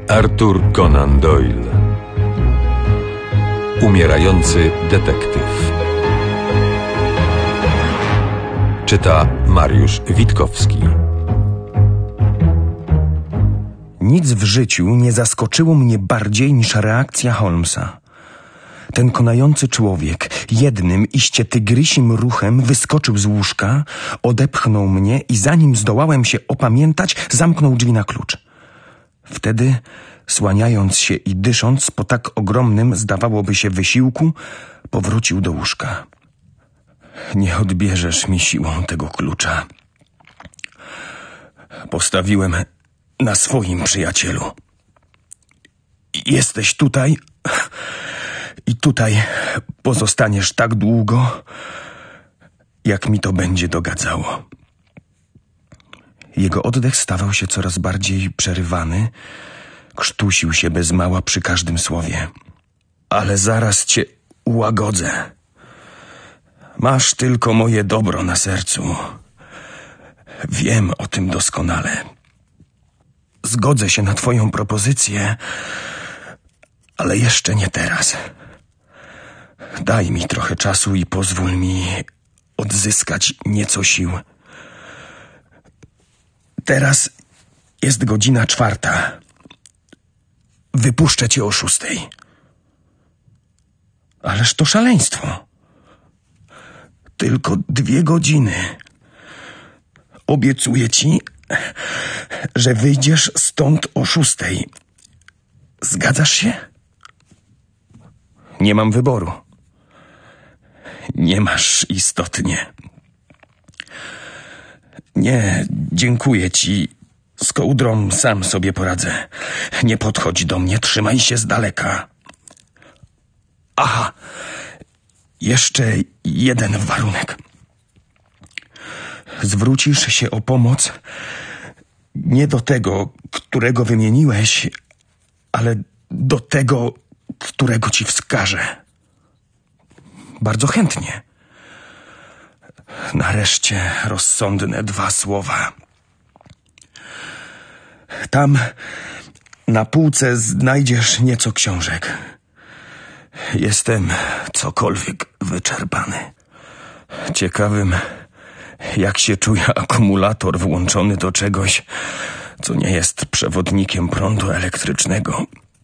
Arthur Conan Doyle. Umierający detektyw. Czyta Mariusz Witkowski. Nic w życiu nie zaskoczyło mnie bardziej niż reakcja Holmesa. Ten konający człowiek jednym iście tygrysim ruchem wyskoczył z łóżka, odepchnął mnie i zanim zdołałem się opamiętać, zamknął drzwi na klucz. Wtedy, słaniając się i dysząc po tak ogromnym, zdawałoby się, wysiłku, powrócił do łóżka. Nie odbierzesz mi siłą tego klucza. Postawiłem na swoim przyjacielu. Jesteś tutaj i tutaj pozostaniesz tak długo, jak mi to będzie dogadzało. Jego oddech stawał się coraz bardziej przerywany, krztusił się bez mała przy każdym słowie. Ale zaraz cię ułagodzę. Masz tylko moje dobro na sercu. Wiem o tym doskonale. Zgodzę się na twoją propozycję, ale jeszcze nie teraz. Daj mi trochę czasu i pozwól mi odzyskać nieco sił. Teraz jest godzina 4. Wypuszczę cię o 6. Ależ to szaleństwo. Tylko 2 godziny. Obiecuję ci, że wyjdziesz stąd o 6. Zgadzasz się? Nie mam wyboru. Nie masz istotnie. Nie, dziękuję ci. Z kołdrą sam sobie poradzę. Nie podchodź do mnie, trzymaj się z daleka. Aha, jeszcze jeden warunek. Zwrócisz się o pomoc nie do tego, którego wymieniłeś, ale do tego, którego ci wskażę. Bardzo chętnie. Nareszcie rozsądne 2 słowa. Tam na półce znajdziesz nieco książek. Jestem cokolwiek wyczerpany. Ciekawym, jak się czuje akumulator włączony do czegoś, co nie jest przewodnikiem prądu elektrycznego.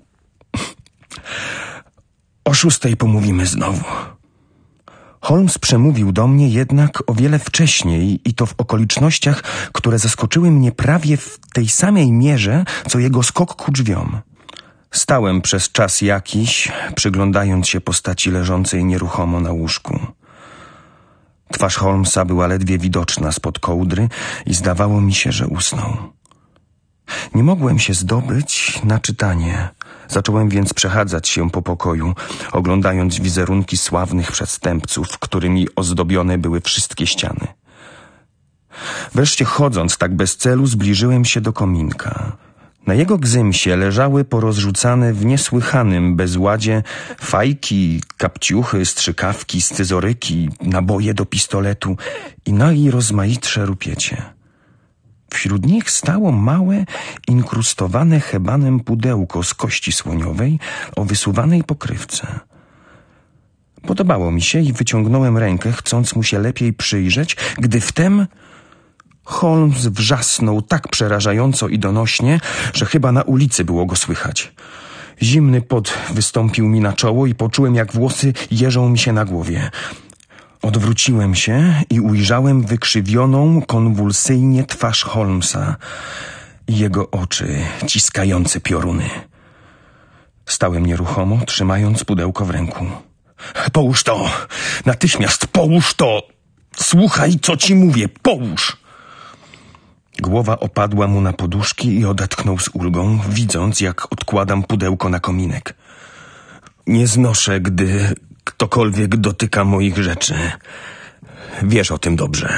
O 6 pomówimy znowu. Holmes przemówił do mnie jednak o wiele wcześniej i to w okolicznościach, które zaskoczyły mnie prawie w tej samej mierze, co jego skok ku drzwiom. Stałem przez czas jakiś, przyglądając się postaci leżącej nieruchomo na łóżku. Twarz Holmesa była ledwie widoczna spod kołdry i zdawało mi się, że usnął. Nie mogłem się zdobyć na czytanie. Zacząłem więc przechadzać się po pokoju, oglądając wizerunki sławnych przestępców, którymi ozdobione były wszystkie ściany. Wreszcie chodząc tak bez celu, zbliżyłem się do kominka. Na jego gzymsie leżały porozrzucane w niesłychanym bezładzie fajki, kapciuchy, strzykawki, scyzoryki, naboje do pistoletu i najrozmaitsze rupiecie. Wśród nich stało małe, inkrustowane hebanem pudełko z kości słoniowej o wysuwanej pokrywce. Podobało mi się i wyciągnąłem rękę, chcąc mu się lepiej przyjrzeć, gdy wtem Holmes wrzasnął tak przerażająco i donośnie, że chyba na ulicy było go słychać. Zimny pot wystąpił mi na czoło i poczułem, jak włosy jeżą mi się na głowie. Odwróciłem się i ujrzałem wykrzywioną konwulsyjnie twarz Holmesa i jego oczy ciskające pioruny. Stałem nieruchomo, trzymając pudełko w ręku. Połóż to! Natychmiast połóż to! Słuchaj, co ci mówię! Połóż! Głowa opadła mu na poduszki i odetchnął z ulgą, widząc, jak odkładam pudełko na kominek. Nie znoszę, gdy ktokolwiek dotyka moich rzeczy. Wiesz o tym dobrze.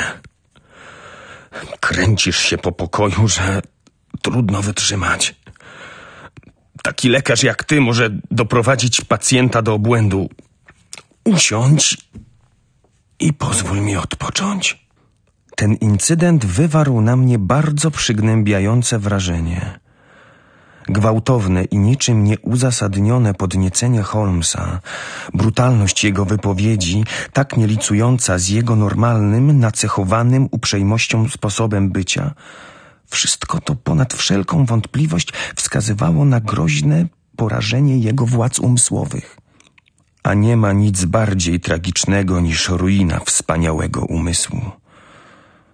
Kręcisz się po pokoju, że trudno wytrzymać. Taki lekarz jak ty może doprowadzić pacjenta do obłędu. Usiądź i pozwól mi odpocząć. Ten incydent wywarł na mnie bardzo przygnębiające wrażenie. Gwałtowne i niczym nieuzasadnione podniecenie Holmesa, brutalność jego wypowiedzi, tak nielicująca z jego normalnym, nacechowanym uprzejmością sposobem bycia, wszystko to ponad wszelką wątpliwość wskazywało na groźne porażenie jego władz umysłowych. A nie ma nic bardziej tragicznego niż ruina wspaniałego umysłu.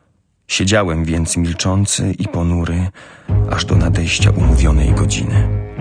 Siedziałem więc milczący i ponury, aż do nadejścia umówionej godziny.